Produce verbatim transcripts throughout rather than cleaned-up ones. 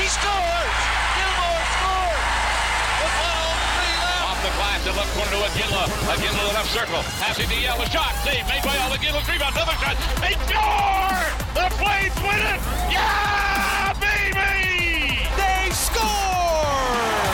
scores! Gilmore scores! The twelve three left. Off the glass, the left corner to Iginla. Iginla to the left circle. Passing to Yell. A shot. Save made by Al Iginla. Rebound. Another shot. They score! The Flames win it! Yeah, baby! They score!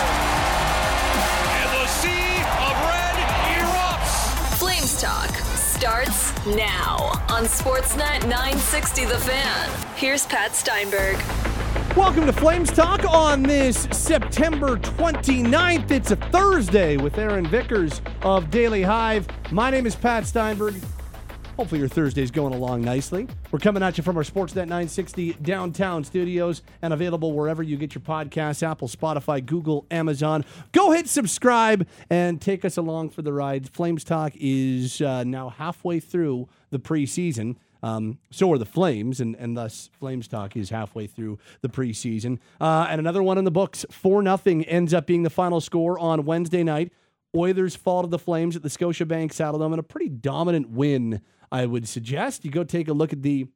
And the sea of red erupts. Flames Talk starts now on Sportsnet nine sixty The Fan. Here's Pat Steinberg. Welcome to Flames Talk on this September twenty-ninth. It's a Thursday with Aaron Vickers of Daily Hive. My name is Pat Steinberg. Hopefully your Thursday's going along nicely. We're coming at you from our Sportsnet nine sixty downtown studios and available wherever you get your podcasts, Apple, Spotify, Google, Amazon. Go hit subscribe and take us along for the ride. Flames Talk is uh, now halfway through the preseason. Um, so are the Flames, and, and thus Flames Talk is halfway through the preseason. Uh, and another one in the books, four nothing ends up being the final score on Wednesday night. Oilers fall to the Flames at the Scotiabank Saddledome in a pretty dominant win, I would suggest. You go take a look at the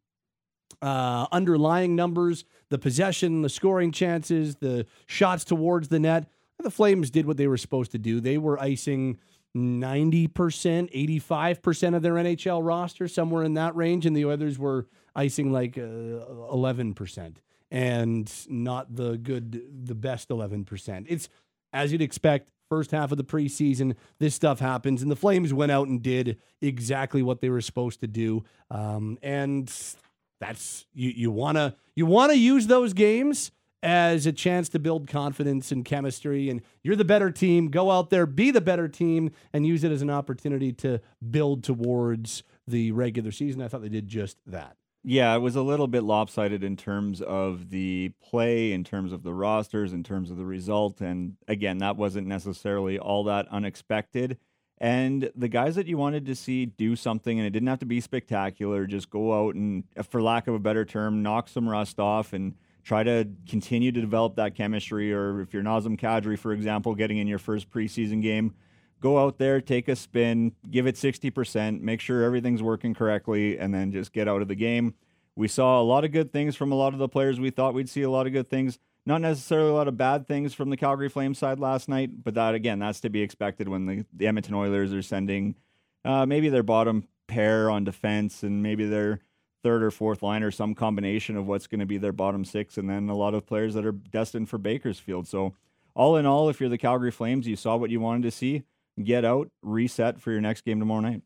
uh, underlying numbers, the possession, the scoring chances, the shots towards the net. The Flames did what they were supposed to do. They were icing ninety percent, eighty-five percent of their N H L roster, somewhere in that range, and the Oilers were icing like uh, eleven percent, and not the good, the best eleven percent. It's, as you'd expect, first half of the preseason, this stuff happens, and the Flames went out and did exactly what they were supposed to do, um, and that's, you, you want to you want to use those games as a chance to build confidence and chemistry, and you're the better team. Go out there, be the better team, and use it as an opportunity to build towards the regular season. I thought they did just that. Yeah, it was a little bit lopsided in terms of the play, in terms of the rosters, in terms of the result, and again, that wasn't necessarily all that unexpected. And the guys that you wanted to see do something, and it didn't have to be spectacular, just go out and, for lack of a better term, knock some rust off and try to continue to develop that chemistry. Or if you're Nazem Kadri, for example, getting in your first preseason game, go out there, take a spin, give it sixty percent, make sure everything's working correctly, and then just get out of the game. We saw a lot of good things from a lot of the players. We thought we'd see a lot of good things. Not necessarily a lot of bad things from the Calgary Flames side last night, but that, again, that's to be expected when the, the Edmonton Oilers are sending uh, maybe their bottom pair on defense and maybe their third or fourth line or some combination of what's going to be their bottom six, and then a lot of players that are destined for Bakersfield. So all in all, if you're the Calgary Flames, you saw what you wanted to see, get out, reset for your next game tomorrow night.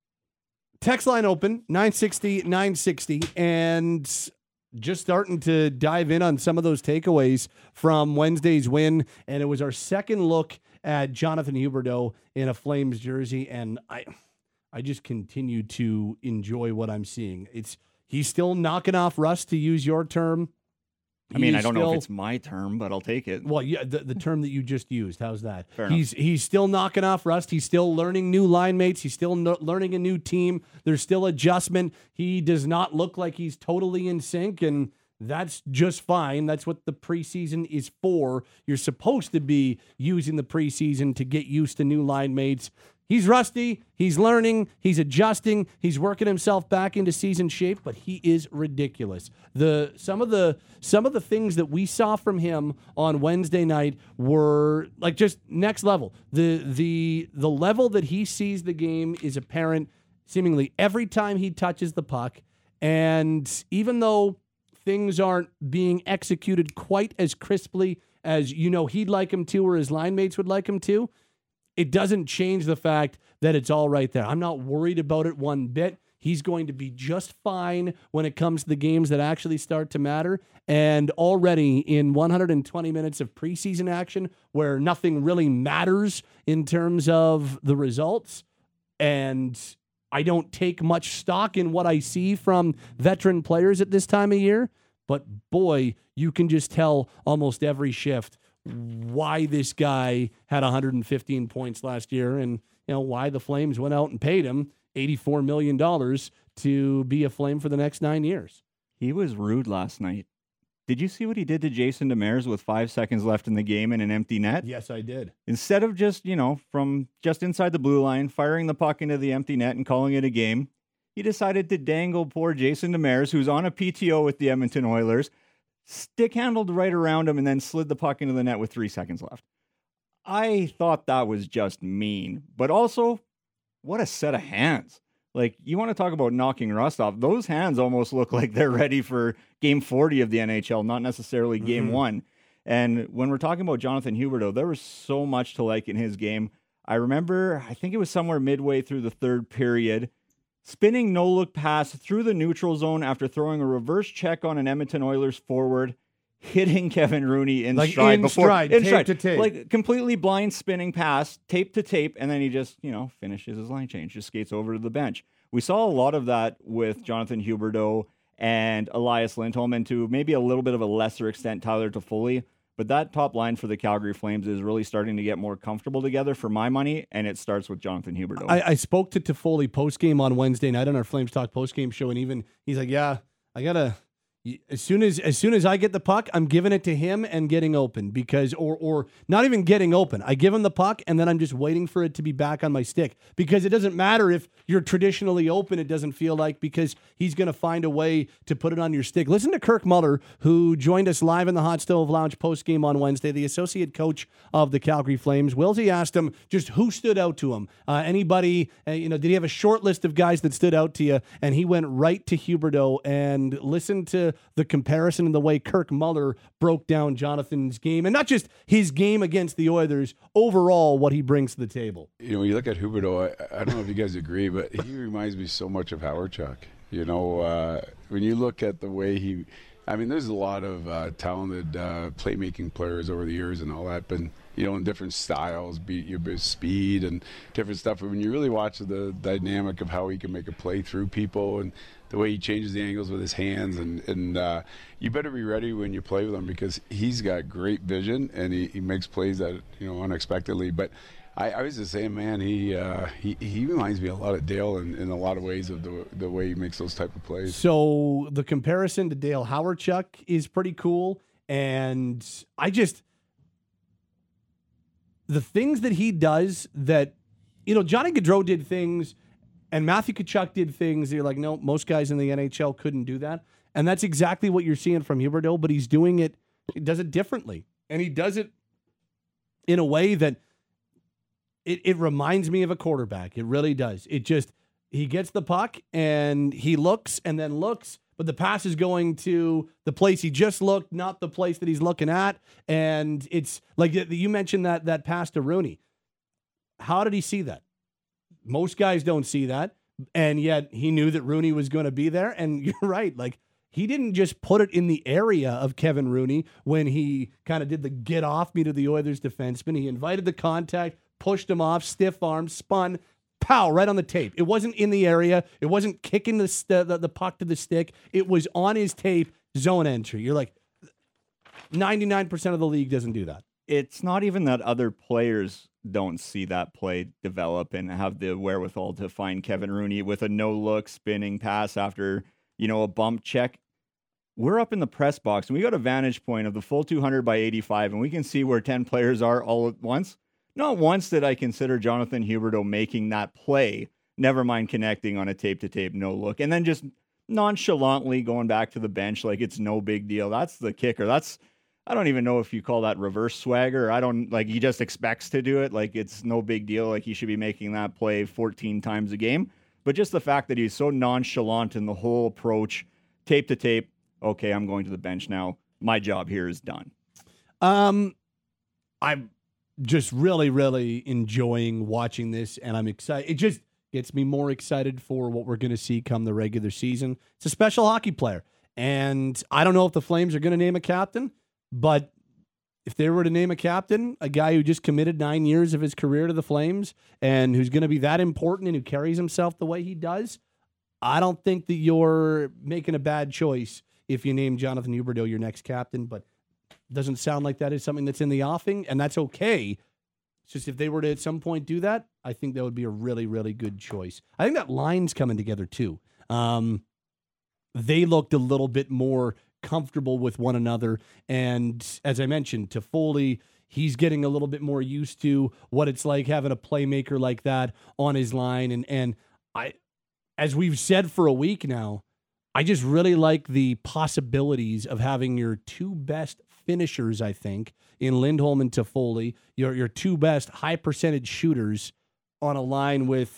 Text line open, nine sixty, nine sixty, and just starting to dive in on some of those takeaways from Wednesday's win, and it was our second look at Jonathan Huberdeau in a Flames jersey, and I... I just continue to enjoy what I'm seeing. It's he's still knocking off rust, to use your term. I mean, He I don't still, know if it's my term, but I'll take it. Well, yeah, the, the term that you just used. How's that? Fair he's enough. he's still knocking off rust. He's still learning new line mates. He's still no, learning a new team. There's still adjustment. He does not look like he's totally in sync, and that's just fine. That's what the preseason is for. You're supposed to be using the preseason to get used to new line mates. He's rusty, he's learning, he's adjusting, he's working himself back into season shape, but he is ridiculous. The some of the some of the things that we saw from him on Wednesday night were like just next level. The the the level that he sees the game is apparent seemingly every time he touches the puck, and even though things aren't being executed quite as crisply as you know he'd like him to or his line mates would like him to, it doesn't change the fact that it's all right there. I'm not worried about it one bit. He's going to be just fine when it comes to the games that actually start to matter. And already in one hundred twenty minutes of preseason action where nothing really matters in terms of the results, and I don't take much stock in what I see from veteran players at this time of year, but boy, you can just tell almost every shift why this guy had one hundred fifteen points last year, and you know why the Flames went out and paid him eighty-four million dollars to be a Flame for the next nine years. He was rude last night. Did you see what he did to Jason Demers with five seconds left in the game in an empty net? Yes, I did. Instead of just, you know, from just inside the blue line, firing the puck into the empty net and calling it a game, he decided to dangle poor Jason Demers, who's on a P T O with the Edmonton Oilers, stick handled right around him and then slid the puck into the net with three seconds left. I thought that was just mean, but also what a set of hands. Like, you want to talk about knocking rust off. Those hands almost look like they're ready for game forty of the N H L, not necessarily game mm-hmm. one. And when we're talking about Jonathan Huberdeau, there was so much to like in his game. I remember, I think it was somewhere midway through the third period, spinning no-look pass through the neutral zone after throwing a reverse check on an Edmonton Oilers forward, hitting Kevin Rooney in like stride. in before, stride, in tape stride. to tape. Like, completely blind spinning pass, tape to tape, and then he just, you know, finishes his line change, just skates over to the bench. We saw a lot of that with Jonathan Huberdeau and Elias Lindholm, and to maybe a little bit of a lesser extent, Tyler Toffoli. But that top line for the Calgary Flames is really starting to get more comfortable together for my money, and it starts with Jonathan Huberdeau. I, I spoke to Toffoli postgame on Wednesday night on our Flames Talk postgame show, and even he's like, yeah, I got to... As soon as as soon as I get the puck, I'm giving it to him and getting open because, or or not even getting open. I give him the puck and then I'm just waiting for it to be back on my stick because it doesn't matter if you're traditionally open. It doesn't feel like because he's going to find a way to put it on your stick. Listen to Kirk Muller, who joined us live in the Hot Stove Lounge post game on Wednesday, the associate coach of the Calgary Flames. Wilsey asked him just who stood out to him. Uh, anybody, uh, you know, did he have a short list of guys that stood out to you? And he went right to Huberdeau and listened to the comparison and the way Kirk Muller broke down Jonathan's game, and not just his game against the Oilers, overall what he brings to the table. You know, when you look at Huberdeau, I, I don't know if you guys agree, but he reminds me so much of Hawerchuk. You know, uh, when you look at the way he, I mean, there's a lot of uh, talented uh, playmaking players over the years and all that, but you know, in different styles, be your speed and different stuff. But when you really watch the dynamic of how he can make a play through people and the way he changes the angles with his hands, and, and uh, you better be ready when you play with him because he's got great vision and he, he makes plays that, you know, unexpectedly. But I, I was just saying, man, he uh, he he reminds me a lot of Dale in, in a lot of ways of the the way he makes those type of plays. So the comparison to Dale Hawerchuk is pretty cool, and I just the things that he does that, you know, Johnny Gaudreau did things. And Matthew Tkachuk did things that you're like, no, most guys in the N H L couldn't do that. And that's exactly what you're seeing from Huberdeau, but he's doing it, he does it differently. And he does it in a way that it, it reminds me of a quarterback. It really does. It just, he gets the puck and he looks and then looks, but the pass is going to the place he just looked, not the place that he's looking at. And it's like you mentioned that that pass to Rooney. How did he see that? Most guys don't see that, and yet he knew that Rooney was going to be there, and you're right. Like, he didn't just put it in the area of Kevin Rooney when he kind of did the get off me to the Oilers defenseman. He invited the contact, pushed him off, stiff arm, spun, pow, right on the tape. It wasn't in the area. It wasn't kicking the, st- the, the puck to the stick. It was on his tape, zone entry. You're like, ninety-nine percent of the league doesn't do that. It's not even that other players don't see that play develop and have the wherewithal to find Kevin Rooney with a no-look spinning pass after, you know, a bump check. We're up in the press box, and we got a vantage point of the full two hundred by eighty-five, and we can see where ten players are all at once. Not once did I consider Jonathan Huberdeau making that play, never mind connecting on a tape-to-tape no-look, and then just nonchalantly going back to the bench like it's no big deal. That's the kicker. That's I don't even know if you call that reverse swagger. I don't like he just expects to do it. Like it's no big deal. Like he should be making that play fourteen times a game. But just the fact that he's so nonchalant in the whole approach, tape to tape. Okay, I'm going to the bench now. My job here is done. Um, I'm just really, really enjoying watching this, and I'm excited. It just gets me more excited for what we're going to see come the regular season. It's a special hockey player, and I don't know if the Flames are going to name a captain. But if they were to name a captain, a guy who just committed nine years of his career to the Flames and who's going to be that important and who carries himself the way he does, I don't think that you're making a bad choice if you name Jonathan Huberdeau your next captain. But it doesn't sound like that is something that's in the offing, and that's okay. It's just if they were to at some point do that, I think that would be a really, really good choice. I think that line's coming together too. Um, they looked a little bit more comfortable with one another. And as I mentioned, Toffoli, he's getting a little bit more used to what it's like having a playmaker like that on his line. And and I, as we've said for a week now, I just really like the possibilities of having your two best finishers, I think, in Lindholm and Toffoli, your your two best high percentage shooters on a line with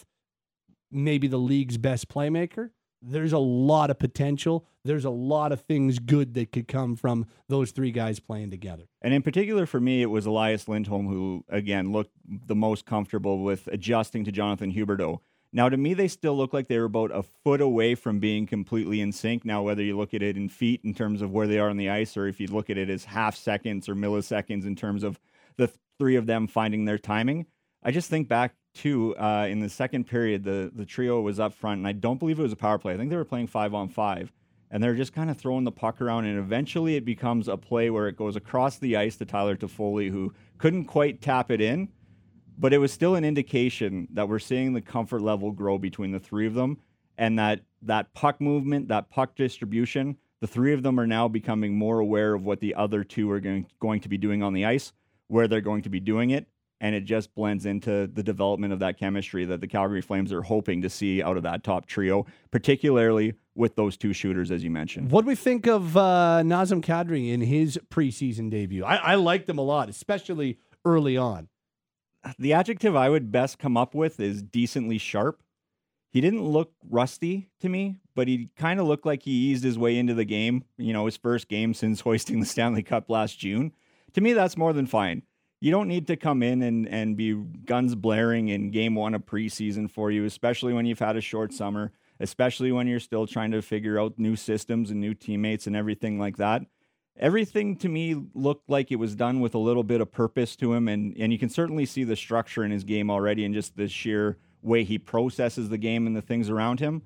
maybe the league's best playmaker. There's a lot of potential. There's a lot of things good that could come from those three guys playing together. And in particular for me, it was Elias Lindholm who, again, looked the most comfortable with adjusting to Jonathan Huberdeau. Now, to me, they still look like they were about a foot away from being completely in sync. Now, whether you look at it in feet in terms of where they are on the ice, or if you look at it as half seconds or milliseconds in terms of the three of them finding their timing, I just think back to uh, in the second period, the, the trio was up front, and I don't believe it was a power play. I think they were playing five on five, and they're just kind of throwing the puck around, and eventually it becomes a play where it goes across the ice to Tyler Toffoli, who couldn't quite tap it in. But it was still an indication that we're seeing the comfort level grow between the three of them, and that that puck movement, that puck distribution, the three of them are now becoming more aware of what the other two are going, going to be doing on the ice, where they're going to be doing it, and it just blends into the development of that chemistry that the Calgary Flames are hoping to see out of that top trio, particularly with those two shooters, as you mentioned. What do we think of uh, Nazem Kadri in his preseason debut? I, I liked him a lot, especially early on. The adjective I would best come up with is decently sharp. He didn't look rusty to me, but he kind of looked like he eased his way into the game, you know, his first game since hoisting the Stanley Cup last June. To me, that's more than fine. You don't need to come in and, and be guns blaring in game one of preseason for you, especially when you've had a short summer, especially when you're still trying to figure out new systems and new teammates and everything like that. Everything to me looked like it was done with a little bit of purpose to him, and, and you can certainly see the structure in his game already and just the sheer way he processes the game and the things around him.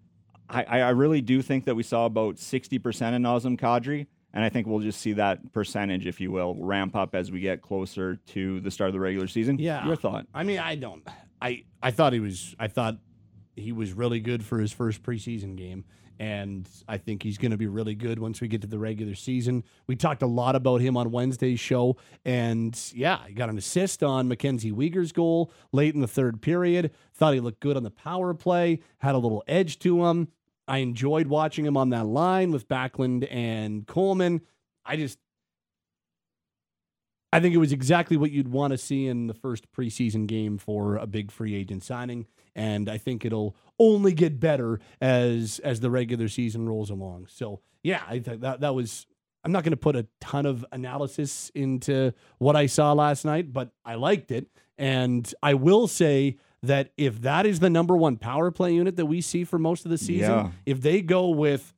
I, I really do think that we saw about sixty percent of Nazem Kadri, and I think we'll just see that percentage, if you will, ramp up as we get closer to the start of the regular season. Yeah. Your thought? I mean, I don't. I, I thought he was I thought he was really good for his first preseason game. And I think he's going to be really good once we get to the regular season. We talked a lot about him on Wednesday's show. And, yeah, he got an assist on Mackenzie Weegar's goal late in the third period. Thought he looked good on the power play, had a little edge to him. I enjoyed watching him on that line with Backlund and Coleman. I just, I think it was exactly what you'd want to see in the first preseason game for a big free agent signing. And I think it'll only get better as as the regular season rolls along. So, yeah, I think that, that was – I'm not going to put a ton of analysis into what I saw last night, but I liked it. And I will say that if that is the number one power play unit that we see for most of the season, yeah. if they go with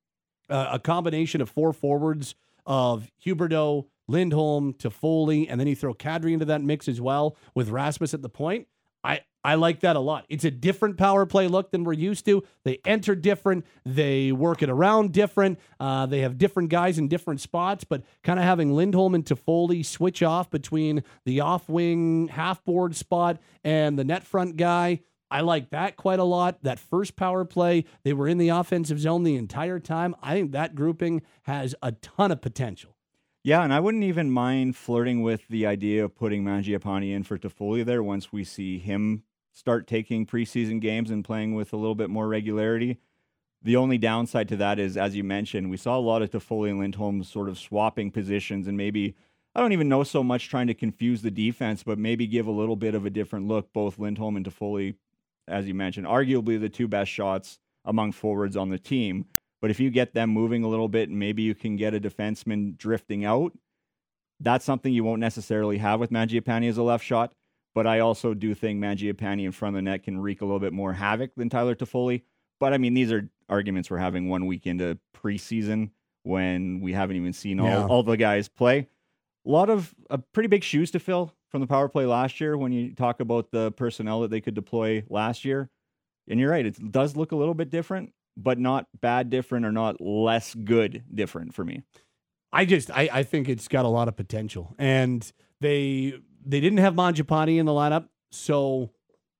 a, a combination of four forwards of Huberdeau, Lindholm, Toffoli, and then you throw Kadri into that mix as well with Rasmus at the point, I, I like that a lot. It's a different power play look than we're used to. They enter different. They work it around different. Uh, they have different guys in different spots, but kind of having Lindholm and Toffoli switch off between the off-wing half-board spot and the net front guy, I like that quite a lot. That first power play, they were in the offensive zone the entire time. I think that grouping has a ton of potential. Yeah, and I wouldn't even mind flirting with the idea of putting Mangiapane in for Toffoli there once we see him start taking preseason games and playing with a little bit more regularity. The only downside to that is, as you mentioned, we saw a lot of Toffoli and Lindholm sort of swapping positions and maybe, I don't even know so much trying to confuse the defense, but maybe give a little bit of a different look. Both Lindholm and Toffoli, as you mentioned, arguably the two best shots among forwards on the team. But if you get them moving a little bit and maybe you can get a defenseman drifting out, that's something you won't necessarily have with Mangiapane as a left shot. But I also do think Mangiapane in front of the net can wreak a little bit more havoc than Tyler Toffoli. But, I mean, these are arguments we're having one week into preseason when we haven't even seen all, Yeah. all the guys play. A lot of uh, pretty big shoes to fill from the power play last year when you talk about the personnel that they could deploy last year. And you're right, it does look a little bit different, but not bad different or not less good different for me. I just, I, I think it's got a lot of potential. And they they didn't have Mangiapane in the lineup, so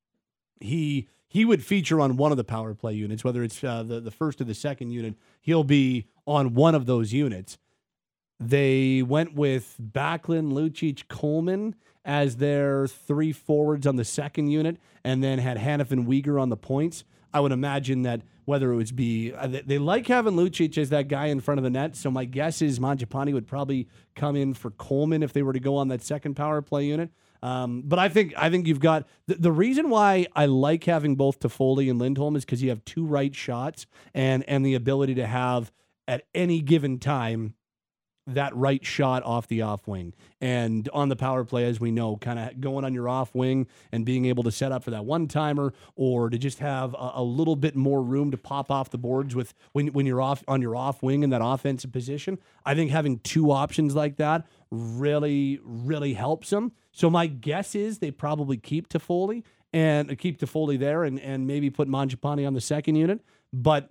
he he would feature on one of the power play units, whether it's uh, the, the first or the second unit. He'll be on one of those units. They went with Backlund, Lucic, Coleman as their three forwards on the second unit, and then had Hanif and Weegar on the points. I would imagine that whether it would be, uh, they, they like having Lucic as that guy in front of the net. So my guess is Mangiapane would probably come in for Coleman if they were to go on that second power play unit. Um, but I think I think you've got the, the reason why I like having both Toffoli and Lindholm is because you have two right shots and and the ability to have at any given time that right shot off the off wing. And on the power play, as we know, kind of going on your off wing and being able to set up for that one timer or to just have a, a little bit more room to pop off the boards with when, when you're off on your off wing in that offensive position. I think having two options like that really, really helps them. So my guess is they probably keep Toffoli and keep Toffoli there and, and maybe put Mangiapane on the second unit. But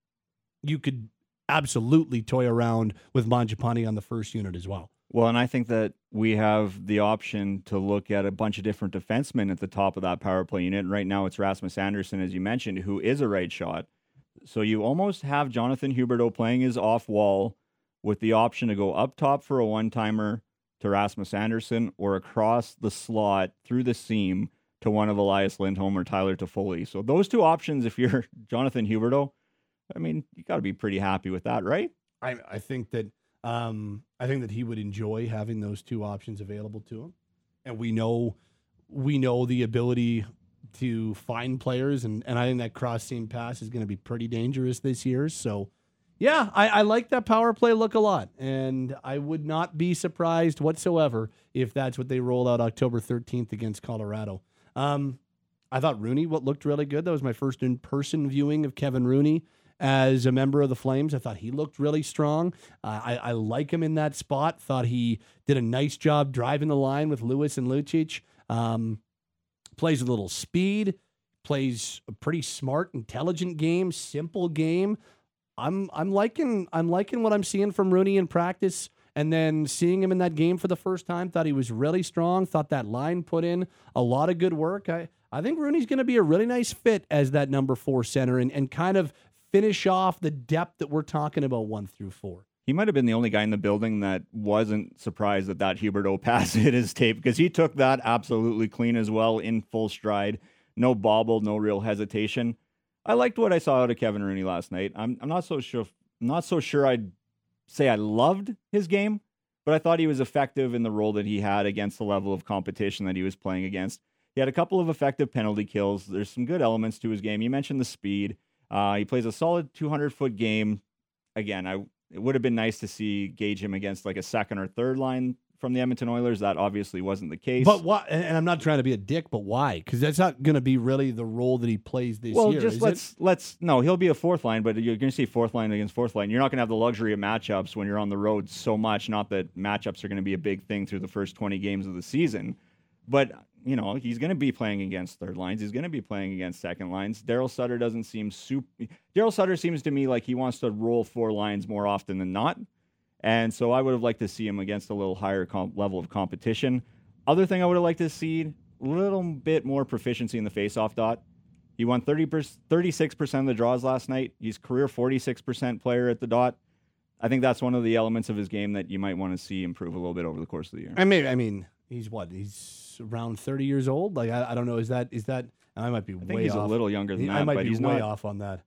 you could absolutely toy around with Mangiapane on the first unit as well. Well, and I think that we have the option to look at a bunch of different defensemen at the top of that power play unit. Right now it's Rasmus Andersson, as you mentioned, who is a right shot. So you almost have Jonathan Huberdeau playing his off wall with the option to go up top for a one-timer to Rasmus Andersson or across the slot through the seam to one of Elias Lindholm or Tyler Toffoli. So those two options, if you're Jonathan Huberdeau, I mean, you got to be pretty happy with that, right? I, I think that um, I think that he would enjoy having those two options available to him, and we know we know the ability to find players, and, and I think that cross seam pass is going to be pretty dangerous this year. So, yeah, I, I like that power play look a lot, and I would not be surprised whatsoever if that's what they roll out October thirteenth against Colorado. Um, I thought Rooney what looked really good. That was my first in person viewing of Kevin Rooney as a member of the Flames. I thought he looked really strong. Uh, I, I like him in that spot. Thought he did a nice job driving the line with Lewis and Lucic. Um, plays a little speed, plays a pretty smart, intelligent game, simple game. I'm I'm liking I'm liking what I'm seeing from Rooney in practice, and then seeing him in that game for the first time. Thought he was really strong. Thought that line put in a lot of good work. I I think Rooney's going to be a really nice fit as that number four center and and kind of finish off the depth that we're talking about one through four. He might have been the only guy in the building that wasn't surprised that that Huberdeau pass hit his tape, because he took that absolutely clean as well in full stride. No bobble, no real hesitation. I liked what I saw out of Kevin Rooney last night. I'm I'm not so sure I'm not so sure I'd say I loved his game, but I thought he was effective in the role that he had against the level of competition that he was playing against. He had a couple of effective penalty kills. There's some good elements to his game. You mentioned the speed. Uh, he plays a solid two hundred foot game. Again, I it would have been nice to see gauge him against like a second or third line from the Edmonton Oilers. That obviously wasn't the case. But why? And I'm not trying to be a dick, but why? Because that's not going to be really the role that he plays this well, year. Well, just is let's it? let's no. He'll be a fourth line, but you're going to see fourth line against fourth line. You're not going to have the luxury of matchups when you're on the road so much. Not that matchups are going to be a big thing through the first twenty games of the season, but you know, he's going to be playing against third lines. He's going to be playing against second lines. Daryl Sutter doesn't seem super. Daryl Sutter seems to me like he wants to roll four lines more often than not. And so I would have liked to see him against a little higher comp- level of competition. Other thing I would have liked to see, a little bit more proficiency in the faceoff dot. He won thirty percent, thirty-six percent of the draws last night. He's career forty-six percent player at the dot. I think that's one of the elements of his game that you might want to see improve a little bit over the course of the year. I mean, I mean, he's what? He's around thirty years old. Like I, I don't know. Is that is that? I might be I way think he's off. a little younger than He- that, I might but be he's way not. off on that.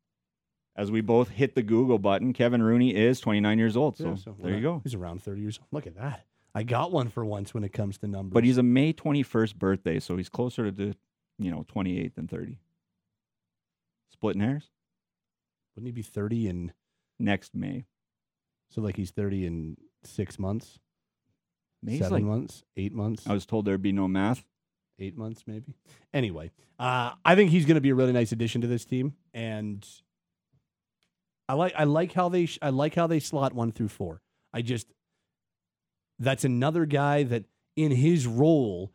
As we both hit the Google button, Kevin Rooney is twenty-nine years old. So, Yeah, so there you go. He's around thirty years old. Look at that. I got one for once when it comes to numbers. But he's a May twenty-first birthday, so he's closer to the, you know, twenty-eight than thirty. Splitting hairs? Wouldn't he be thirty in? Next May. So like he's thirty in six months, May's seven like, months, eight months, I was told there'd be no math. eight months maybe. Anyway, uh, I think he's going to be a really nice addition to this team, and I like I like how they sh- I like how they slot one through four. I just that's another guy that in his role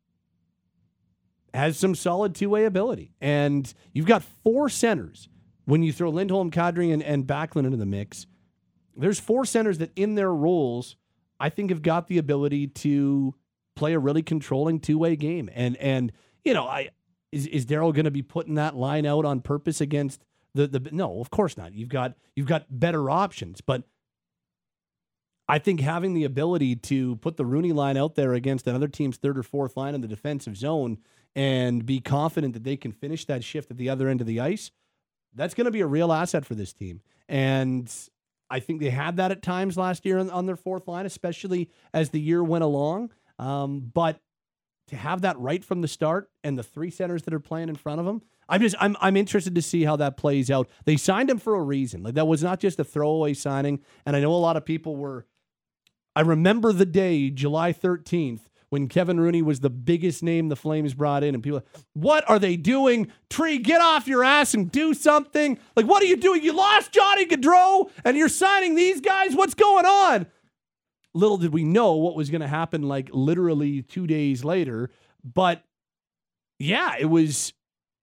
has some solid two-way ability, and you've got four centers when you throw Lindholm, Kadri, and, and Backlund into the mix. There's four centers that in their roles I think have got the ability to play a really controlling two-way game. And and you know, I is is Daryl going to be putting that line out on purpose against the the no, of course not. You've got you've got better options, but I think having the ability to put the Rooney line out there against another team's third or fourth line in the defensive zone and be confident that they can finish that shift at the other end of the ice, that's going to be a real asset for this team. And I think they had that at times last year on, on their fourth line, especially as the year went along. Um, but to have that right from the start and the three centers that are playing in front of them, I'm just I'm I'm interested to see how that plays out. They signed him for a reason. Like, that was not just a throwaway signing. And I know a lot of people were. I remember the day, July thirteenth, when Kevin Rooney was the biggest name the Flames brought in, and people, what are they doing? Tree, get off your ass and do something. Like, what are you doing? You lost Johnny Gaudreau, and you're signing these guys? What's going on? Little did we know what was going to happen, like, literally two days later. But, yeah, it was,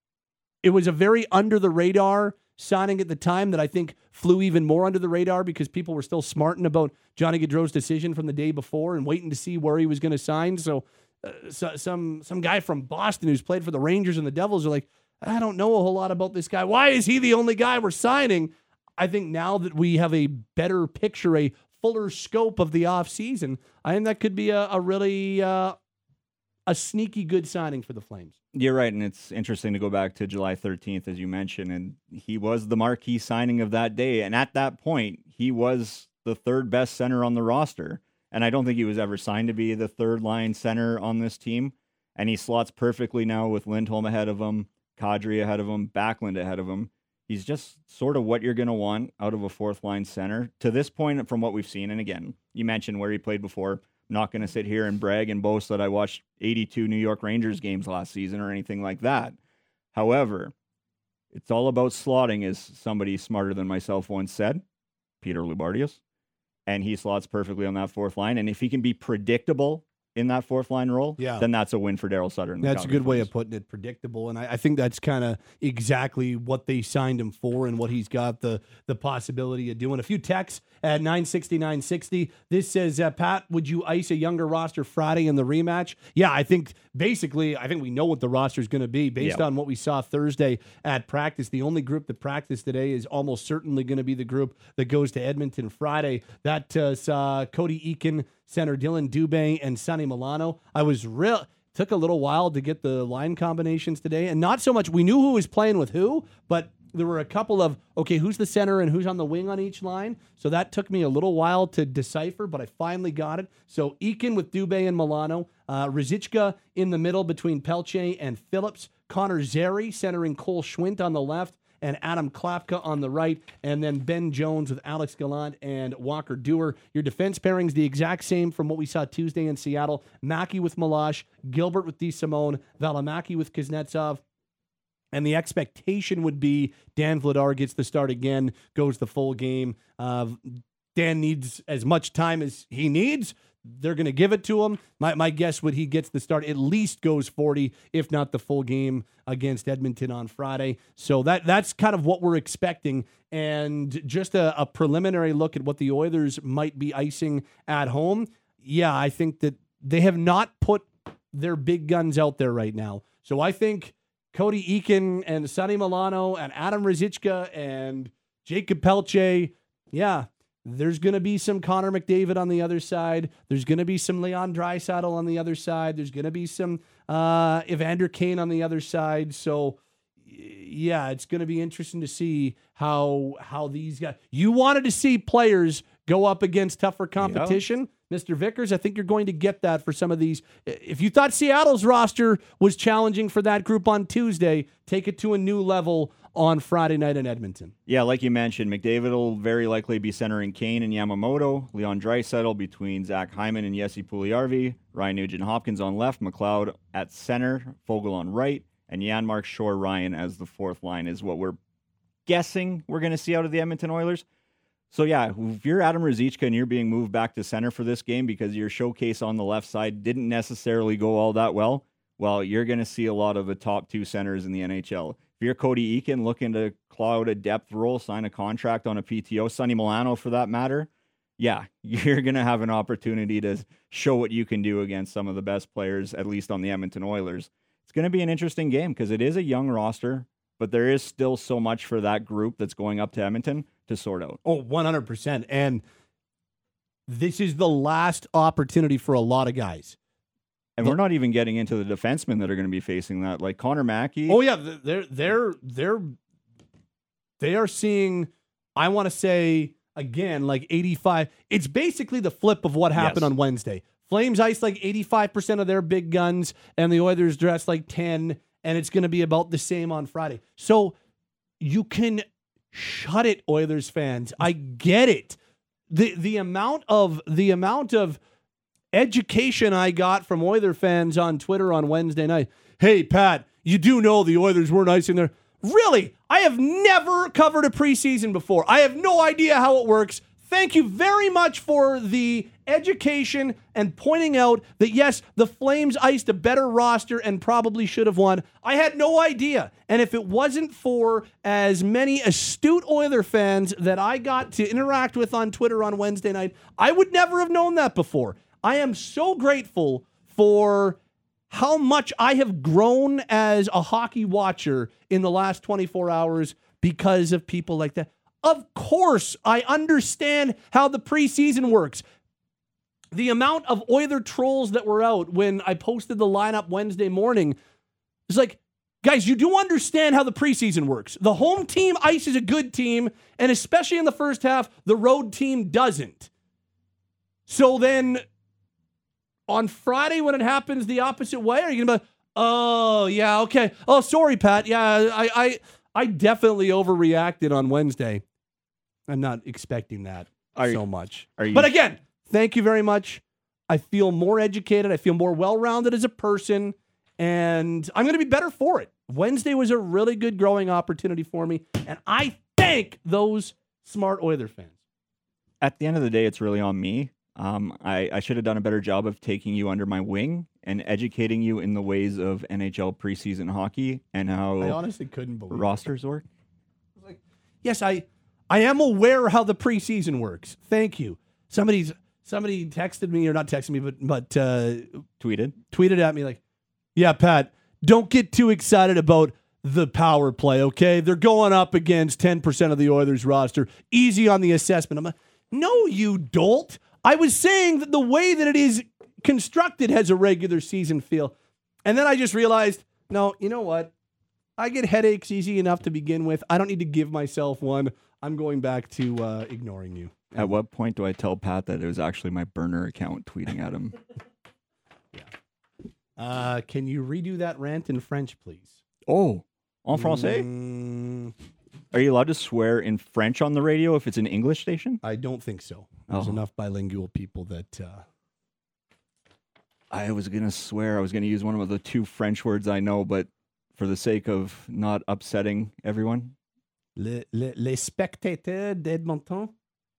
it was a very under-the-radar signing at the time that I think flew even more under the radar because people were still smarting about Johnny Gaudreau's decision from the day before and waiting to see where he was going to sign. So, uh, so some some guy from Boston who's played for the Rangers and the Devils are like, I don't know a whole lot about this guy. Why is he the only guy we're signing? I think now that we have a better picture, a fuller scope of the offseason, I think that could be a, a really uh, a sneaky good signing for the Flames. You're right, and it's interesting to go back to July thirteenth, as you mentioned, and he was the marquee signing of that day. And at that point, he was the third best center on the roster. And I don't think he was ever signed to be the third line center on this team. And he slots perfectly now with Lindholm ahead of him, Kadri ahead of him, Backlund ahead of him. He's just sort of what you're going to want out of a fourth line center to this point from what we've seen. And again, you mentioned where he played before. I'm not going to sit here and brag and boast that I watched eighty-two New York Rangers games last season or anything like that. However, it's all about slotting, as somebody smarter than myself once said, Peter Loubardias. And he slots perfectly on that fourth line. And if he can be predictable in that fourth line role, yeah. then that's a win for Daryl Sutter. That's a good way of putting it, predictable. And I, I think that's kind of exactly what they signed him for and what he's got the the possibility of doing. A few texts at nine sixty, nine sixty. This says, uh, Pat, would you ice a younger roster Friday in the rematch? Yeah, I think basically, I think we know what the roster is going to be based yep. on what we saw Thursday at practice. The only group that practiced today is almost certainly going to be the group that goes to Edmonton Friday. That uh, saw Cody Eakin, center Dylan Dubé, and Sonny Milano. I was real. Took a little while to get the line combinations today, and not so much. We knew who was playing with who, but there were a couple of, okay, who's the center and who's on the wing on each line? So that took me a little while to decipher, but I finally got it. So Eakin with Dubé and Milano, uh, Ruzicka in the middle between Pelche and Phillips, Connor Zary centering Cole Schwint on the left, and Adam Klapka on the right, and then Ben Jones with Alex Gallant and Walker Dewar. Your defense pairing's the exact same from what we saw Tuesday in Seattle. Mackey with Milosh, Gilbert with DeSimone, Valimaki with Kuznetsov. And the expectation would be Dan Vladar gets the start again, goes the full game. Uh, Dan needs as much time as he needs. They're going to give it to him. My my guess would he gets the start, at least goes forty, if not the full game against Edmonton on Friday. So that that's kind of what we're expecting. And just a, a preliminary look at what the Oilers might be icing at home. Yeah, I think that they have not put their big guns out there right now. So I think Cody Eakin and Sonny Milano and Adam Ruzicka and Jacob Pelche, yeah, there's going to be some Connor McDavid on the other side. There's going to be some Leon Draisaitl on the other side. There's going to be some uh, Evander Kane on the other side. So, yeah, it's going to be interesting to see how how these guys. You wanted to see players go up against tougher competition. Yep. Mister Vickers, I think you're going to get that for some of these. If you thought Seattle's roster was challenging for that group on Tuesday, take it to a new level on Friday night in Edmonton. Yeah, like you mentioned, McDavid will very likely be centering Kane and Yamamoto, Leon Draisaitl between Zach Hyman and Jesse Puljujarvi, Ryan Nugent-Hopkins on left, McLeod at center, Fogle on right, and Janmark Shore Ryan as the fourth line is what we're guessing we're going to see out of the Edmonton Oilers. So, yeah, if you're Adam Ruzicka and you're being moved back to center for this game because your showcase on the left side didn't necessarily go all that well, well, you're going to see a lot of the top two centers in the N H L. If you're Cody Eakin looking to claw out a depth role, sign a contract on a P T O, Sonny Milano for that matter, yeah, you're going to have an opportunity to show what you can do against some of the best players, at least on the Edmonton Oilers. It's going to be an interesting game because it is a young roster, but there is still so much for that group that's going up to Edmonton to sort out. Oh, one hundred percent. And this is the last opportunity for a lot of guys. And we're not even getting into the defensemen that are going to be facing that, like Connor Mackey. Oh yeah, they're they're they're they are seeing. I want to say again, like eighty-five. It's basically the flip of what happened Yes. on Wednesday. Flames ice like eighty-five percent of their big guns, and the Oilers dress like ten, and it's going to be about the same on Friday. So you can shut it, Oilers fans. I get it. the the amount of the amount of education I got from Oiler fans on Twitter on Wednesday night. Hey, Pat, you do know the Oilers weren't icing there. Really? I have never covered a preseason before. I have no idea how it works. Thank you very much for the education and pointing out that, yes, the Flames iced a better roster and probably should have won. I had no idea. And if it wasn't for as many astute Oiler fans that I got to interact with on Twitter on Wednesday night, I would never have known that before. I am so grateful for how much I have grown as a hockey watcher in the last twenty-four hours because of people like that. Of course, I understand how the preseason works. The amount of Oiler trolls that were out when I posted the lineup Wednesday morning is like, guys, you do understand how the preseason works. The home team ices a good team, and especially in the first half, the road team doesn't. So then on Friday, when it happens the opposite way, are you going to be like, oh, yeah, okay. Oh, sorry, Pat. Yeah, I, I, I definitely overreacted on Wednesday. I'm not expecting that are so you, much. Are you, but again, thank you very much. I feel more educated. I feel more well-rounded as a person, and I'm going to be better for it. Wednesday was a really good growing opportunity for me, and I thank those smart Oiler fans. At the end of the day, it's really on me. Um, I, I should have done a better job of taking you under my wing and educating you in the ways of N H L preseason hockey and how I honestly couldn't believe rosters work. Like, yes, I I am aware how the preseason works. Thank you. Somebody's somebody texted me, or not texted me, but but uh, Tweeted. tweeted at me like, yeah, Pat, don't get too excited about the power play, okay? They're going up against ten percent of the Oilers roster. Easy on the assessment. I'm like, no, you dolt. I was saying that the way that it is constructed has a regular season feel. And then I just realized, no, you know what? I get headaches easy enough to begin with. I don't need to give myself one. I'm going back to uh, ignoring you. At what point do I tell Pat that it was actually my burner account tweeting at him? Yeah. Uh, can you redo that rant in French, please? Oh, en français? Mm, Are you allowed to swear in French on the radio if it's an English station? I don't think so. There's Oh. enough bilingual people that... Uh, I was going to swear I was going to use one of the two French words I know, but for the sake of not upsetting everyone. le, le, les spectateurs d'Edmonton?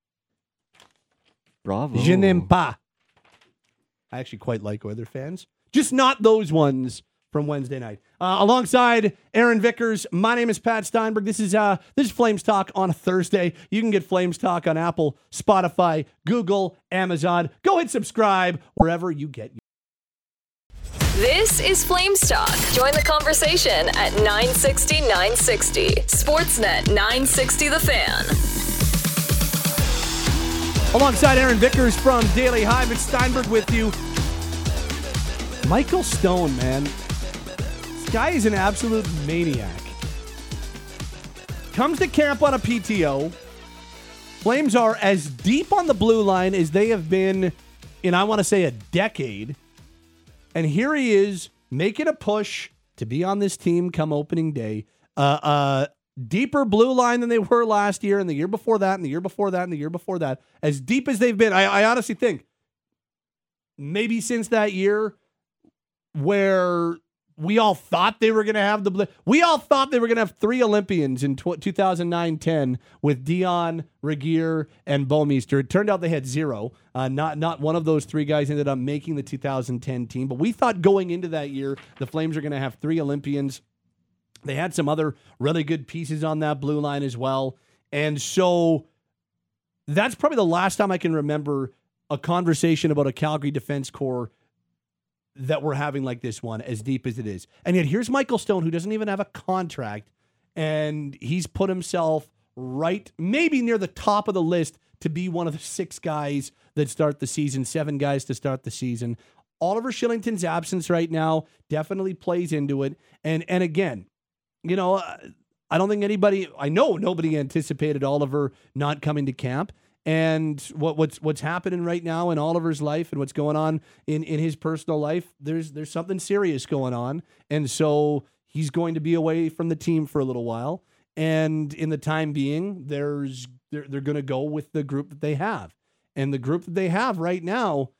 Bravo. Je n'aime pas. I actually quite like Oiler fans. Just not those ones from Wednesday night. Uh, alongside Aaron Vickers, my name is Pat Steinberg. This is uh, this is Flames Talk on a Thursday. You can get Flames Talk on Apple, Spotify, Google, Amazon. Go hit subscribe wherever you get your This is Flames Talk. Join the conversation at nine sixty, nine sixty. Sportsnet nine sixty The Fan. Alongside Aaron Vickers from Daily Hive, it's Steinberg with you. Michael Stone, man. This guy is an absolute maniac. Comes to camp on a P T O. Flames are as deep on the blue line as they have been in, I want to say, a decade. And here he is making a push to be on this team come opening day. Uh, uh, deeper blue line than they were last year and the year before that and the year before that and the year before that. As deep as they've been, I, I honestly think maybe since that year where we all thought they were going to have the blue. We all thought they were going to have three Olympians in two thousand nine ten with Dion, Regier, and Bouwmeester. It turned out they had zero. Uh, not not one of those three guys ended up making the two thousand ten team. But we thought going into that year, the Flames are going to have three Olympians. They had some other really good pieces on that blue line as well. And so that's probably the last time I can remember a conversation about a Calgary defense core that we're having like this one, as deep as it is. And yet here's Michael Stone, who doesn't even have a contract, and he's put himself right, maybe near the top of the list to be one of the six guys that start the season, seven guys to start the season. Oliver Kylington's absence right now definitely plays into it. And and again, you know, I don't think anybody, I know nobody anticipated Oliver not coming to camp. And what, what's what's happening right now in Oliver's life and what's going on in, in his personal life, there's there's something serious going on. And so he's going to be away from the team for a little while. And in the time being, there's they're, they're going to go with the group that they have. And the group that they have right now,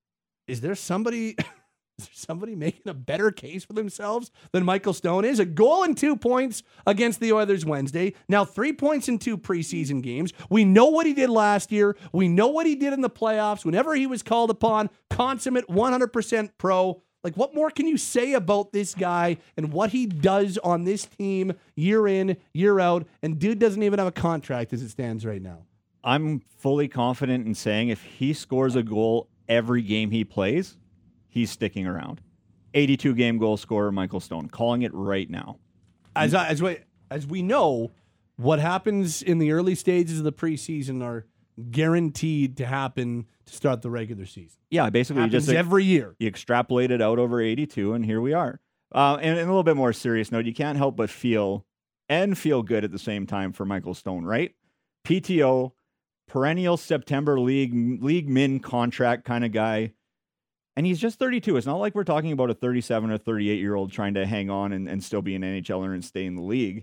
is there somebody... Is there somebody making a better case for themselves than Michael Stone is? A goal and two points against the Oilers Wednesday. Now three points in two preseason games. We know what he did last year. We know what he did in the playoffs. Whenever he was called upon, consummate one hundred percent pro. Like, what more can you say about this guy and what he does on this team year in, year out? And dude doesn't even have a contract as it stands right now. I'm fully confident in saying if he scores a goal every game he plays, he's sticking around. eighty-two game goal scorer Michael Stone, calling it right now. As I, as we as we know, what happens in the early stages of the preseason are guaranteed to happen to start the regular season. Yeah, basically happens just every year. You extrapolate it out over eighty-two, and here we are. Uh, and, and a little bit more serious note, you can't help but feel and feel good at the same time for Michael Stone, right? P T O, perennial September league league min contract kind of guy. And he's just thirty-two. It's not like we're talking about a thirty-seven or thirty-eight-year-old trying to hang on and, and still be an NHLer and stay in the league.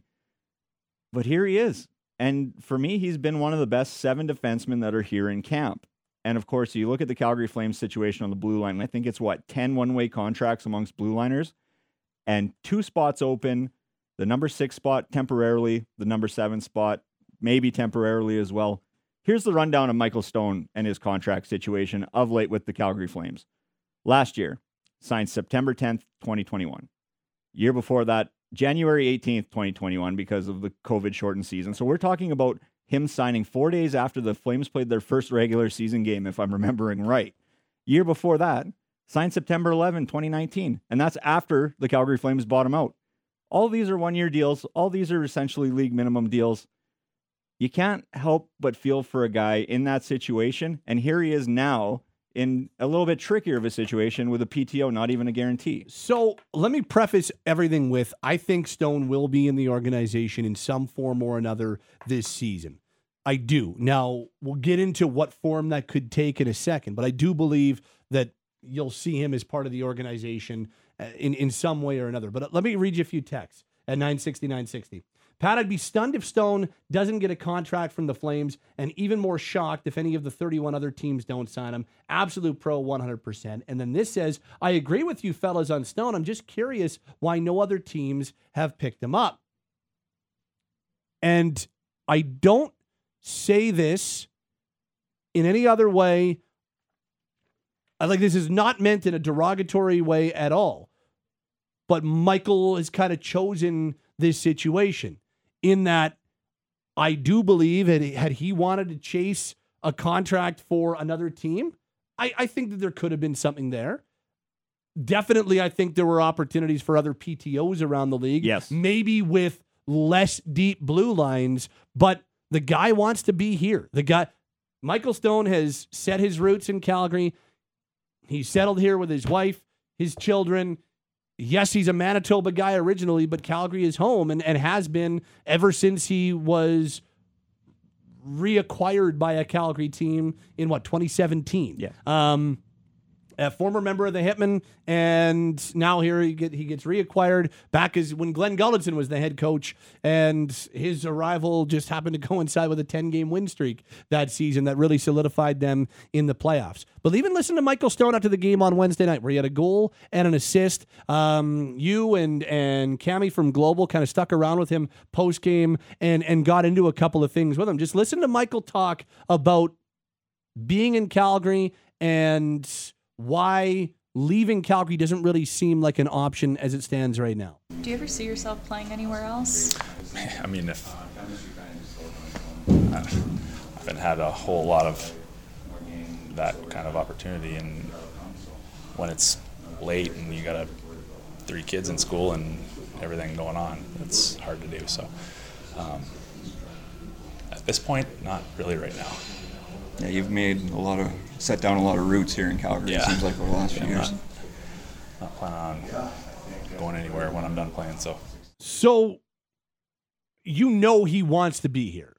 But here he is. And for me, he's been one of the best seven defensemen that are here in camp. And of course, you look at the Calgary Flames situation on the blue line, and I think it's, what, ten one-way contracts amongst blue liners? And two spots open, the number six spot temporarily, the number seven spot maybe temporarily as well. Here's the rundown of Michael Stone and his contract situation of late with the Calgary Flames. Last year, signed September tenth, twenty twenty-one. Year before that, January eighteenth, twenty twenty-one, because of the COVID-shortened season. So we're talking about him signing four days after the Flames played their first regular season game, if I'm remembering right. Year before that, signed September eleventh, twenty nineteen, and that's after the Calgary Flames bought him out. All these are one-year deals. All these are essentially league minimum deals. You can't help but feel for a guy in that situation, and here he is now in a little bit trickier of a situation with a P T O, not even a guarantee. So let me preface everything with, I think Stone will be in the organization in some form or another this season. I do. Now, we'll get into what form that could take in a second, but I do believe that you'll see him as part of the organization in, in some way or another. But let me read you a few texts at nine sixty, nine sixty. Pat, I'd be stunned if Stone doesn't get a contract from the Flames, and even more shocked if any of the thirty-one other teams don't sign him. Absolute pro one hundred percent. And then this says, I agree with you fellas on Stone. I'm just curious why no other teams have picked him up. And I don't say this in any other way. I like this is not meant in a derogatory way at all. But Michael has kind of chosen this situation. In that, I do believe that had he wanted to chase a contract for another team, I, I think that there could have been something there. Definitely, I think there were opportunities for other P T Os around the league. Yes. Maybe with less deep blue lines, but the guy wants to be here. The guy, Michael Stone has set his roots in Calgary. He's settled here with his wife, his children. Yes, he's a Manitoba guy originally, but Calgary is home and, and has been ever since he was reacquired by a Calgary team in, what, twenty seventeen? Yeah. Um, a former member of the Hitmen, and now here he, get, he gets reacquired back as when Glenn Gulletson was the head coach, and his arrival just happened to coincide with a ten-game win streak that season that really solidified them in the playoffs. But even listen to Michael Stone after the game on Wednesday night, where he had a goal and an assist. Um, you and and Cammy from Global kind of stuck around with him post-game and, and got into a couple of things with him. Just listen to Michael talk about being in Calgary and why leaving Calgary doesn't really seem like an option as it stands right now. Do you ever see yourself playing anywhere else? I mean, if I haven't had a whole lot of that kind of opportunity, and when it's late and you got a, three kids in school and everything going on, it's hard to do. So um, at this point, not really right now. Yeah, you've made a lot of, set down a lot of roots here in Calgary, Yeah. it seems like, over the last few I'm years. Not, not planning on going anywhere when I'm done playing, so. So, you know he wants to be here.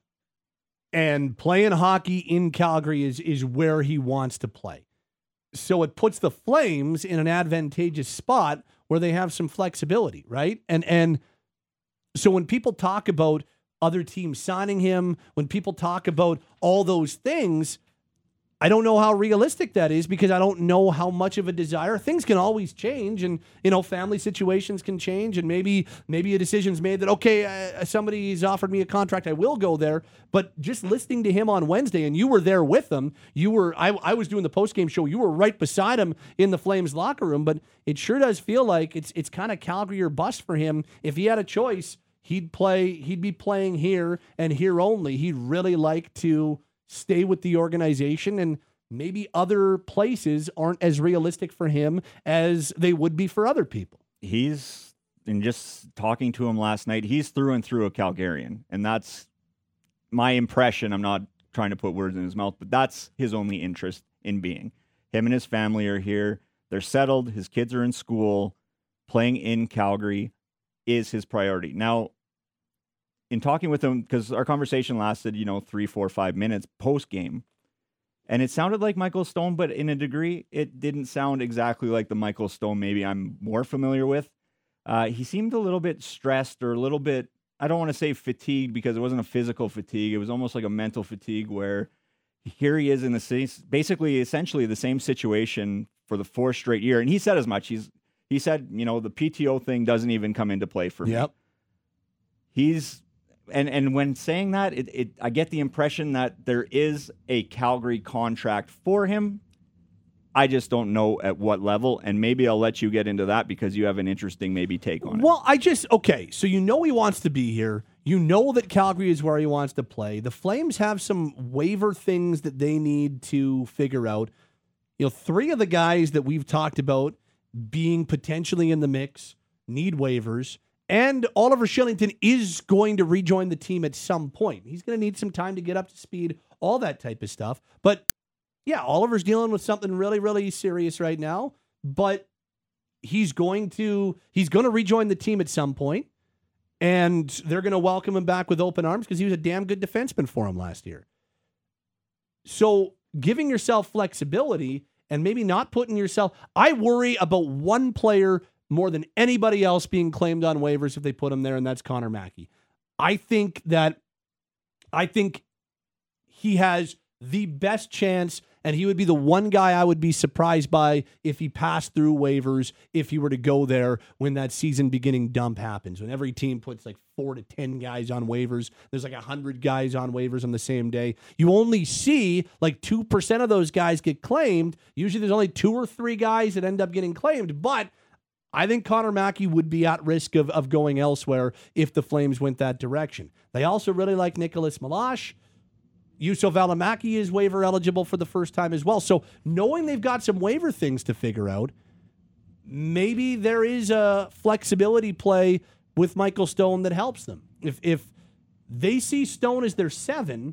And playing hockey in Calgary is, is where he wants to play. So it puts the Flames in an advantageous spot where they have some flexibility, right? And and so when people talk about other teams signing him, when people talk about all those things, I don't know how realistic that is because I don't know how much of a desire. Things can always change, and you know, family situations can change, and maybe maybe a decision's made that okay, uh, somebody's offered me a contract, I will go there. But just listening to him on Wednesday, and you were there with him, you were I, I was doing the postgame show, you were right beside him in the Flames locker room. But it sure does feel like it's it's kind of Calgary or bust for him. If he had a choice, he'd play. He'd be playing here and here only. He'd really like to stay with the organization, and maybe other places aren't as realistic for him as they would be for other people. He's, in just talking to him last night, he's through and through a Calgarian, and that's my impression. I'm not trying to put words in his mouth, but that's his only interest in being. Him and his family are here. They're settled. His kids are in school. Playing in Calgary is his priority. Now, in talking with him, because our conversation lasted, you know, three, four, five minutes post-game, and it sounded like Michael Stone, but in a degree, it didn't sound exactly like the Michael Stone maybe I'm more familiar with. Uh, he seemed a little bit stressed or a little bit, I don't want to say fatigued because it wasn't a physical fatigue. It was almost like a mental fatigue where here he is in the same, basically, essentially the same situation for the fourth straight year. And he said as much. He's He said, you know, the P T O thing doesn't even come into play for me. Yep. He's... And and when saying that, it, it I get the impression that there is a Calgary contract for him. I just don't know at what level, and maybe I'll let you get into that because you have an interesting maybe take on it. Well, I just, okay, so you know he wants to be here. You know that Calgary is where he wants to play. The Flames have some waiver things that they need to figure out. You know, three of the guys that we've talked about being potentially in the mix need waivers. And Oliver Kylington is going to rejoin the team at some point. He's going to need some time to get up to speed, all that type of stuff. But yeah, Oliver's dealing with something really, really serious right now. But he's going to he's going to rejoin the team at some point, and they're going to welcome him back with open arms because he was a damn good defenseman for him last year. So giving yourself flexibility and maybe not putting yourself, I worry about one player more than anybody else being claimed on waivers if they put him there, and that's Connor Mackey. I think that I think he has the best chance, and he would be the one guy I would be surprised by if he passed through waivers, if he were to go there when that season beginning dump happens. When every team puts like four to ten guys on waivers, there's like one hundred guys on waivers on the same day. You only see like two percent of those guys get claimed. Usually there's only two or three guys that end up getting claimed, but I think Connor Mackey would be at risk of, of going elsewhere if the Flames went that direction. They also really like Nicholas Milosh. Yusuf Alamaki is waiver eligible for the first time as well. So knowing they've got some waiver things to figure out, maybe there is a flexibility play with Michael Stone that helps them. If if they see Stone as their seven,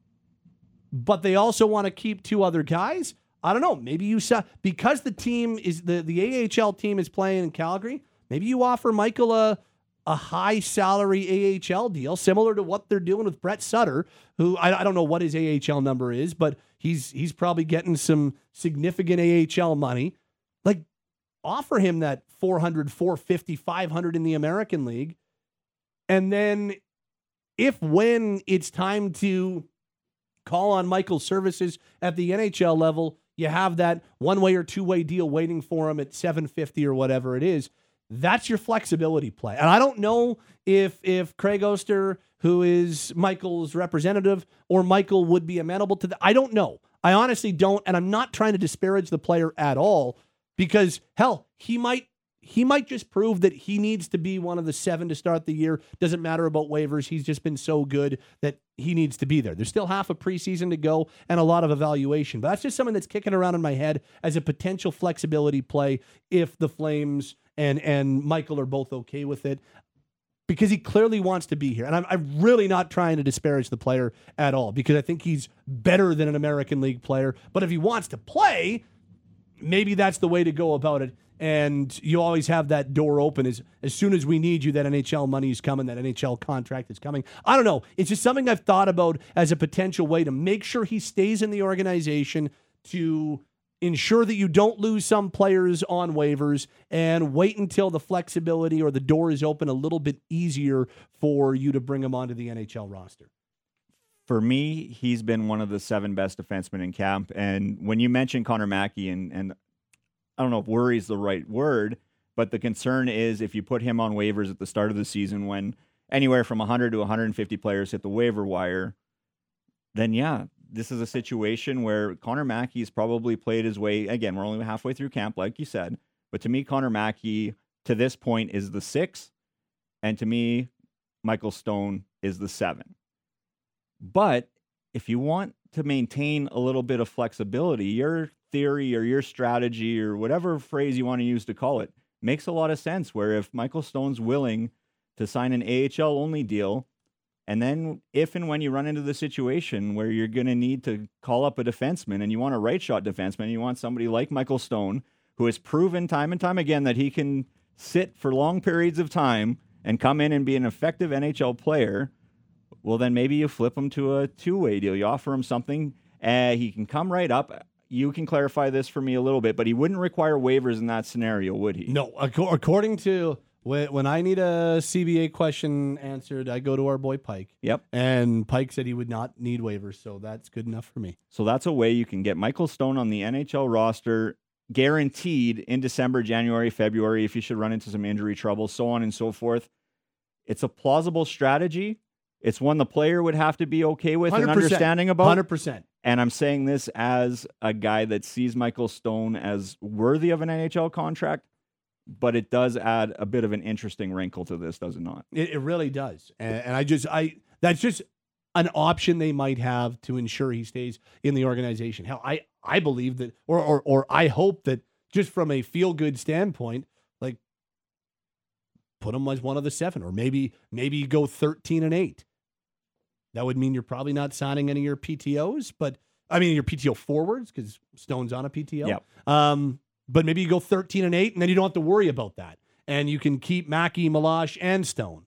but they also want to keep two other guys, I don't know. Maybe you saw, because the team is the, the A H L team is playing in Calgary, maybe you offer Michael a, a high salary A H L deal, similar to what they're doing with Brett Sutter, who I, I don't know what his A H L number is, but he's he's probably getting some significant A H L money. Like, offer him that four hundred, four fifty, five hundred in the American League. And then if when it's time to call on Michael's services at the N H L level, you have that one-way or two-way deal waiting for him at seven fifty or whatever it is. That's your flexibility play. And I don't know if if Craig Oster, who is Michael's representative, or Michael would be amenable to that. I don't know. I honestly don't, and I'm not trying to disparage the player at all, because, hell, he might he might just prove that he needs to be one of the seven to start the year. Doesn't matter about waivers. He's just been so good that he needs to be there. There's still half a preseason to go and a lot of evaluation. But that's just something that's kicking around in my head as a potential flexibility play if the Flames and, and Michael are both okay with it. because he clearly wants to be here. And I'm, I'm really not trying to disparage the player at all, because I think he's better than an American League player. But if he wants to play, maybe that's the way to go about it. And you always have that door open. As, as soon as we need you, that N H L money is coming, that N H L contract is coming. I don't know. It's just something I've thought about as a potential way to make sure he stays in the organization, to ensure that you don't lose some players on waivers, and wait until the flexibility or the door is open a little bit easier for you to bring him onto the N H L roster. For me, he's been one of the seven best defensemen in camp. And when you mention Connor Mackey, and, and I don't know if worry is the right word, but the concern is if you put him on waivers at the start of the season when anywhere from one hundred to one hundred fifty players hit the waiver wire, then yeah, this is a situation where Connor Mackey's probably played his way. Again, we're only halfway through camp, like you said. But to me, Connor Mackey, to this point, is the six. And to me, Michael Stone is the seven. But if you want to maintain a little bit of flexibility, your theory or your strategy or whatever phrase you want to use to call it makes a lot of sense, where if Michael Stone's willing to sign an A H L-only deal, and then if and when you run into the situation where you're going to need to call up a defenseman and you want a right-shot defenseman, you want somebody like Michael Stone, who has proven time and time again that he can sit for long periods of time and come in and be an effective N H L player, well, then maybe you flip him to a two-way deal. You offer him something, uh, he can come right up. You can clarify this for me a little bit, but he wouldn't require waivers in that scenario, would he? No, according to... When I need a C B A question answered, I go to our boy Pike. Yep. And Pike said he would not need waivers, so that's good enough for me. So that's a way you can get Michael Stone on the N H L roster, guaranteed in December, January, February, if you should run into some injury trouble, so on and so forth. It's a plausible strategy. It's one the player would have to be okay with and understanding about. one hundred percent. And I'm saying this as a guy that sees Michael Stone as worthy of an N H L contract. But it does add a bit of an interesting wrinkle to this, does it not? It, it really does. And, and I just, I that's just an option they might have to ensure he stays in the organization. Hell, I, I believe that, or, or, or I hope that just from a feel-good standpoint, like put him as one of the seven, or maybe, maybe you go thirteen and eight. That would mean you're probably not signing any of your P T Os, but I mean, your P T O forwards, because Stone's on a P T O. Yep. Um, But maybe you go thirteen and eight, and then you don't have to worry about that. And you can keep Mackey, Milosh, and Stone.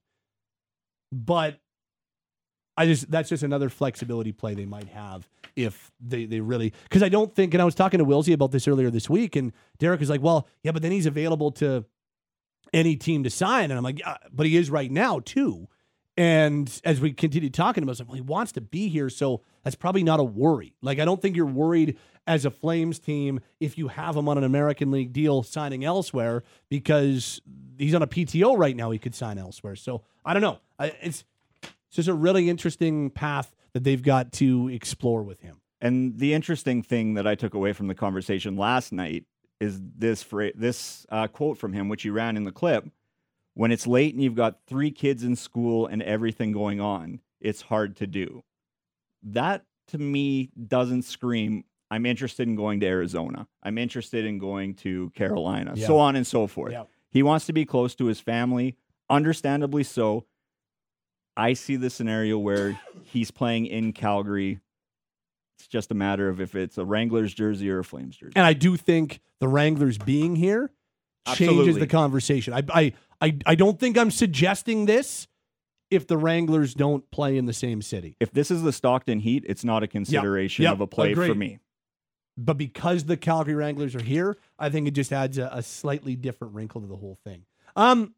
But I just that's just another flexibility play they might have if they, they really... Because I don't think... And I was talking to Wilsey about this earlier this week, and Derek was like, well, yeah, but then he's available to any team to sign. And I'm like, yeah, but he is right now, too. And as we continue talking about it, I was like, well, he wants to be here, so that's probably not a worry. Like, I don't think you're worried as a Flames team if you have him on an American League deal signing elsewhere, because he's on a P T O right now. He could sign elsewhere. So I don't know. I, it's, it's just a really interesting path that they've got to explore with him. And the interesting thing that I took away from the conversation last night is this fra- this uh, quote from him, which he ran in the clip. When it's late and you've got three kids in school and everything going on, it's hard to do. That, to me, doesn't scream, I'm interested in going to Arizona. I'm interested in going to Carolina, yeah. so on and so forth. Yeah. He wants to be close to his family, understandably so. I see the scenario where he's playing in Calgary. It's just a matter of if it's a Wranglers jersey or a Flames jersey. And I do think the Wranglers being here changes Absolutely. the conversation. I, I, I, I don't think I'm suggesting this if the Wranglers don't play in the same city. If this is the Stockton Heat, it's not a consideration yep. Yep. of a play Agreed. for me. But because the Calgary Wranglers are here, I think it just adds a, a slightly different wrinkle to the whole thing. Um,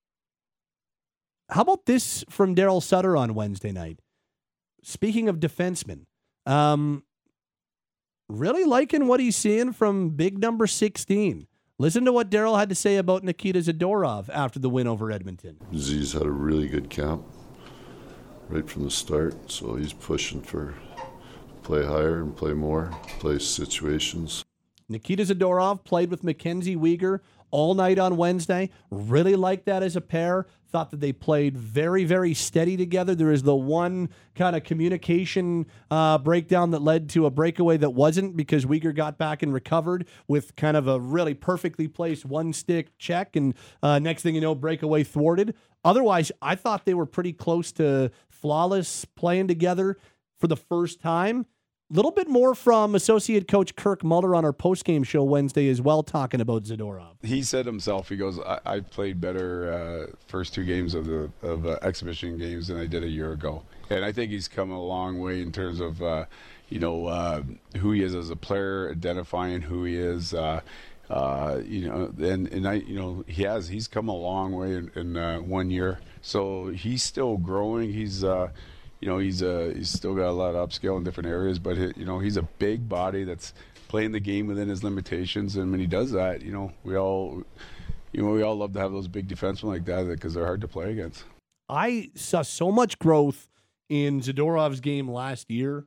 how about this from Daryl Sutter on Wednesday night? Speaking of defensemen, um, really liking what he's seeing from big number sixteen. Listen to what Daryl had to say about Nikita Zadorov after the win over Edmonton. Z's had a really good camp right from the start, so he's pushing for play higher and play more, play situations. Nikita Zadorov played with Mackenzie Weegar all night on Wednesday. Really liked that as a pair. thought that they played very, very steady together. There is the one kind of communication uh, breakdown that led to a breakaway that wasn't, because Weegar got back and recovered with kind of a really perfectly placed one-stick check, and uh, next thing you know, breakaway thwarted. Otherwise, I thought they were pretty close to flawless playing together for the first time. A little bit more from associate coach Kirk Muller on our postgame show Wednesday as well, talking about Zadorov. He said himself, he goes, I, I played better uh, first two games of the of uh, exhibition games than I did a year ago. And I think he's come a long way in terms of, uh, you know, uh, who he is as a player, identifying who he is. Uh, uh, you know, and, and I, you know, he has, he's come a long way in, in uh, one year. So he's still growing. He's, uh, You know, he's uh, he's still got a lot of upscale in different areas, but, he, you know, he's a big body that's playing the game within his limitations. And when he does that, you know, we all, you know, we all love to have those big defensemen like that because they're hard to play against. I saw so much growth in Zadorov's game last year.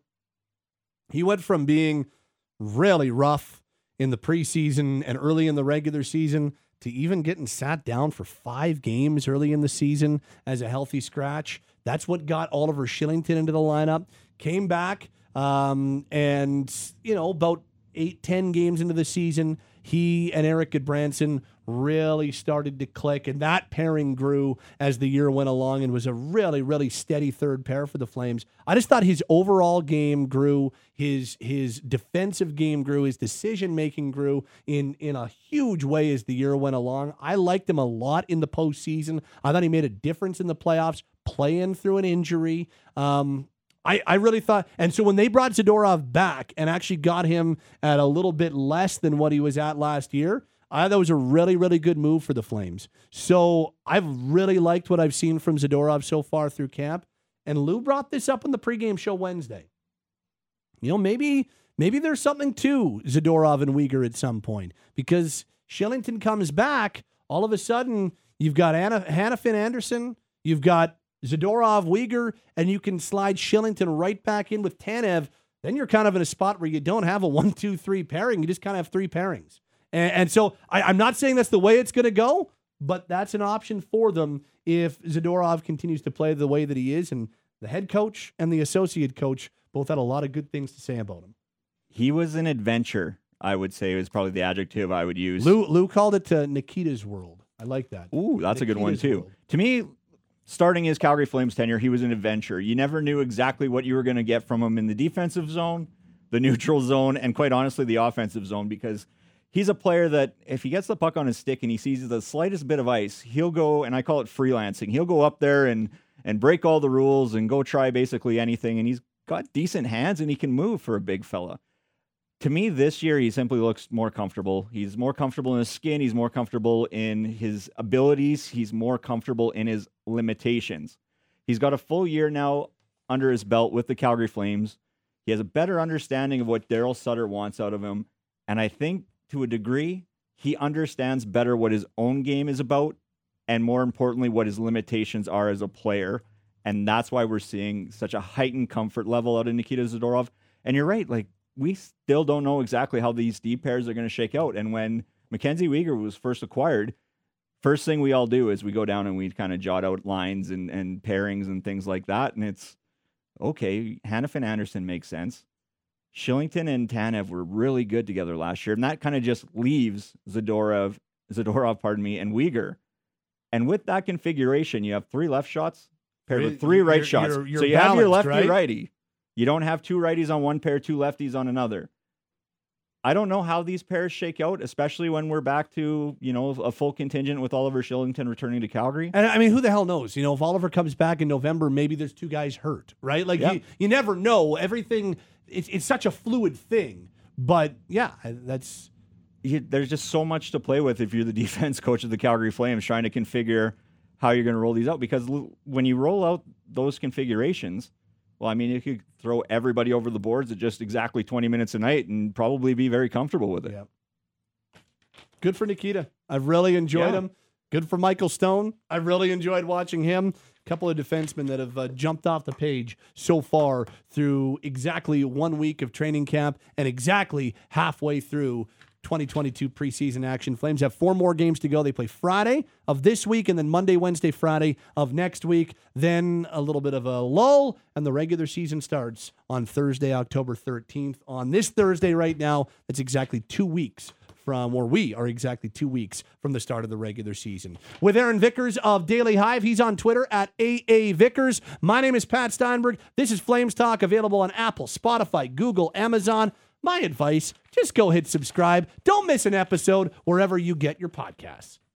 He went from being really rough in the preseason and early in the regular season to even getting sat down for five games early in the season as a healthy scratch. That's what got Oliver Shillington into the lineup. Came back, um, and, you know, about eight, ten games into the season, he and Eric Goodbranson really started to click, and that pairing grew as the year went along and was a really, really steady third pair for the Flames. I just thought his overall game grew, his his defensive game grew, his decision-making grew in, in a huge way as the year went along. I liked him a lot in the postseason. I thought he made a difference in the playoffs, playing through an injury. Um, I, I really thought, and so when they brought Zadorov back and actually got him at a little bit less than what he was at last year, I thought that was a really, really good move for the Flames. So I've really liked what I've seen from Zadorov so far through camp. And Lou brought this up on the pregame show Wednesday. You know, maybe maybe there's something to Zadorov and Weegar at some point, because Shillington comes back, all of a sudden you've got Anna, Hannafin Anderson, you've got Zadorov, Weegar, and you can slide Shillington right back in with Tanev. Then you're kind of in a spot where you don't have a one, two, three pairing. You just kind of have three pairings. And, and so I, I'm not saying that's the way it's going to go, but that's an option for them if Zadorov continues to play the way that he is. And the head coach and the associate coach both had a lot of good things to say about him. He was an adventure, I would say, is probably the adjective I would use. Lou, Lou called it uh, Nikita's world. I like that. Ooh, that's Nikita's a good one, too. World. To me, starting his Calgary Flames tenure, he was an adventure. You never knew exactly what you were going to get from him in the defensive zone, the neutral zone, and quite honestly, the offensive zone, because he's a player that if he gets the puck on his stick and he sees the slightest bit of ice, he'll go, and I call it freelancing. He'll go up there and and break all the rules and go try basically anything, and he's got decent hands and he can move for a big fella. To me, this year, he simply looks more comfortable. He's more comfortable in his skin. He's more comfortable in his abilities. He's more comfortable in his limitations. He's got a full year now under his belt with the Calgary Flames. He has a better understanding of what Daryl Sutter wants out of him. And I think to a degree, he understands better what his own game is about, and more importantly, what his limitations are as a player. And that's why we're seeing such a heightened comfort level out of Nikita Zadorov. And you're right, like, we still don't know exactly how these D pairs are going to shake out. And when Mackenzie Weegar was first acquired, first thing we all do is we go down and we kind of jot out lines and, and pairings and things like that. And it's, okay, Hannafin Anderson makes sense. Shillington and Tanev were really good together last year. And that kind of just leaves Zadorov, Zadorov, pardon me, and Weegar. And with that configuration, you have three left shots paired with three right you're, shots. You're, you're so you have your balanced, lefty right? righty. You don't have two righties on one pair, two lefties on another. I don't know how these pairs shake out, especially when we're back to, you know, a full contingent with Oliver Shillington returning to Calgary. And I mean, who the hell knows? You know, if Oliver comes back in November, maybe there's two guys hurt, right? Like, yeah. you, you never know. Everything, it's, it's such a fluid thing. But, yeah, that's... You, there's just so much to play with if you're the defense coach of the Calgary Flames trying to configure how you're going to roll these out. Because when you roll out those configurations, well, I mean, you could throw everybody over the boards at just exactly twenty minutes a night and probably be very comfortable with it. Yeah. Good for Nikita. I've really enjoyed yeah. him. Good for Michael Stone. I've really enjoyed watching him. A couple of defensemen that have uh, jumped off the page so far through exactly one week of training camp and exactly halfway through twenty twenty-two preseason action. Flames have four more games to go. They play Friday of this week and then Monday, Wednesday, Friday of next week. Then a little bit of a lull, and the regular season starts on Thursday, October thirteenth. On this Thursday right now, that's exactly two weeks from, or we are exactly two weeks from the start of the regular season. With Aaron Vickers of Daily Hive, he's on Twitter at A A Vickers. My name is Pat Steinberg. This is Flames Talk, available on Apple, Spotify, Google, Amazon. My advice, just go hit subscribe. Don't miss an episode wherever you get your podcasts.